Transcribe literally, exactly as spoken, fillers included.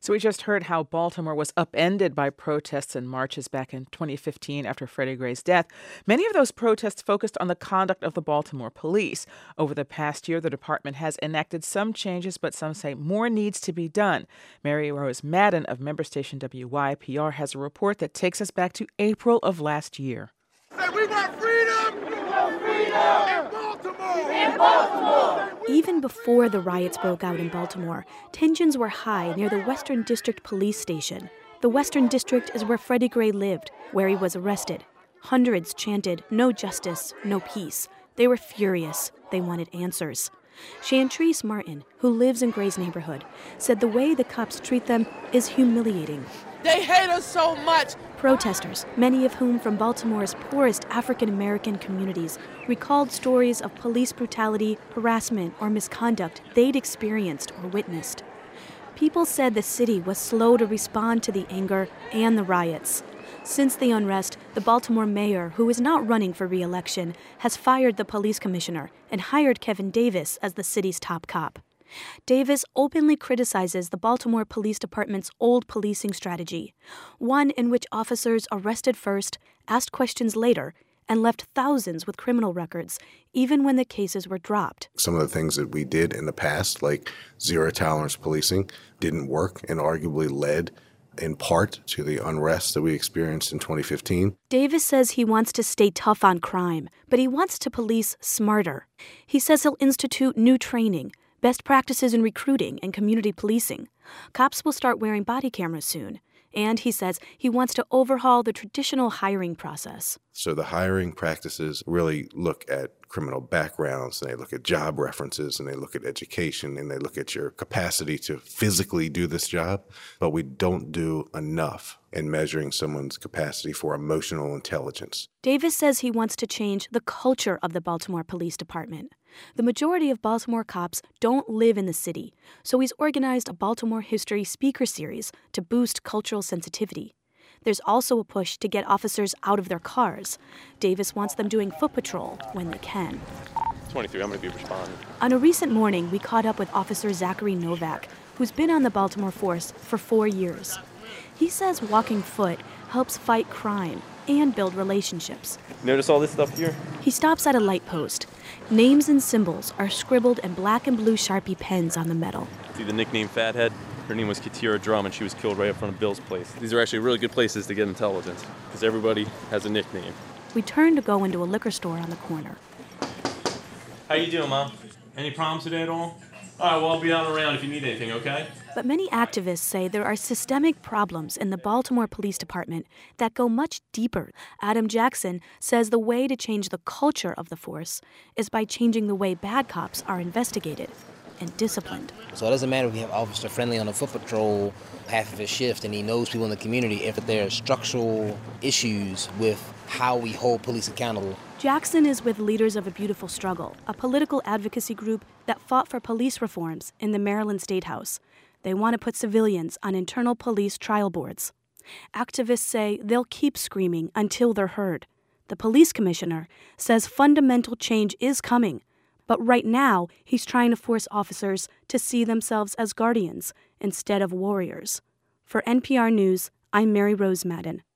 So we just heard how Baltimore was upended by protests and marches back in twenty fifteen after Freddie Gray's death. Many of those protests focused on the conduct of the Baltimore police. Over the past year, the department has enacted some changes, but some say more needs to be done. Mary Rose Madden of member station W Y P R has a report that takes us back to April of last year. Say, we want freedom! We want freedom! In Baltimore! In Baltimore! Even before the riots broke out in Baltimore, tensions were high near the Western District Police Station. The Western District is where Freddie Gray lived, where he was arrested. Hundreds chanted, "No justice, no peace." They were furious. They wanted answers. Chantrice Martin, who lives in Gray's neighborhood, said the way the cops treat them is humiliating. They hate us so much. Protesters, many of whom from Baltimore's poorest African-American communities, recalled stories of police brutality, harassment, or misconduct they'd experienced or witnessed. People said the city was slow to respond to the anger and the riots. Since the unrest, the Baltimore mayor, who is not running for re-election, has fired the police commissioner and hired Kevin Davis as the city's top cop. Davis openly criticizes the Baltimore Police Department's old policing strategy, one in which officers arrested first, asked questions later, and left thousands with criminal records, even when the cases were dropped. Some of the things that we did in the past, like zero-tolerance policing, didn't work and arguably led in part to the unrest that we experienced in twenty fifteen. Davis says he wants to stay tough on crime, but he wants to police smarter. He says he'll institute new training, best practices in recruiting and community policing. Cops will start wearing body cameras soon. And he says he wants to overhaul the traditional hiring process. So the hiring practices really look at criminal backgrounds, and they look at job references, and they look at education, and they look at your capacity to physically do this job. But we don't do enough in measuring someone's capacity for emotional intelligence. Davis says he wants to change the culture of the Baltimore Police Department. The majority of Baltimore cops don't live in the city, so he's organized a Baltimore history speaker series to boost cultural sensitivity. There's also a push to get officers out of their cars. Davis wants them doing foot patrol when they can. twenty-three, I'm going to be responding. On a recent morning, we caught up with Officer Zachary Novak, who's been on the Baltimore force for four years. He says walking foot helps fight crime and build relationships. Notice all this stuff here? He stops at a light post. Names and symbols are scribbled in black and blue Sharpie pens on the metal. See the nickname Fathead? Her name was Katira Drum, and she was killed right up front of Bill's place. These are actually really good places to get intelligence, because everybody has a nickname. We turn to go into a liquor store on the corner. How you doing, Mom? Any problems today at all? All right, well, I'll be out around if you need anything, okay? But many activists say there are systemic problems in the Baltimore Police Department that go much deeper. Adam Jackson says the way to change the culture of the force is by changing the way bad cops are investigated and disciplined. So it doesn't matter if we have Officer Friendly on the foot patrol half of his shift and he knows people in the community, if there are structural issues with how we hold police accountable. Jackson is with Leaders of a Beautiful Struggle, a political advocacy group that fought for police reforms in the Maryland State House. They want to put civilians on internal police trial boards. Activists say they'll keep screaming until they're heard. The police commissioner says fundamental change is coming, but right now he's trying to force officers to see themselves as guardians instead of warriors. For N P R News, I'm Mary Rose Madden.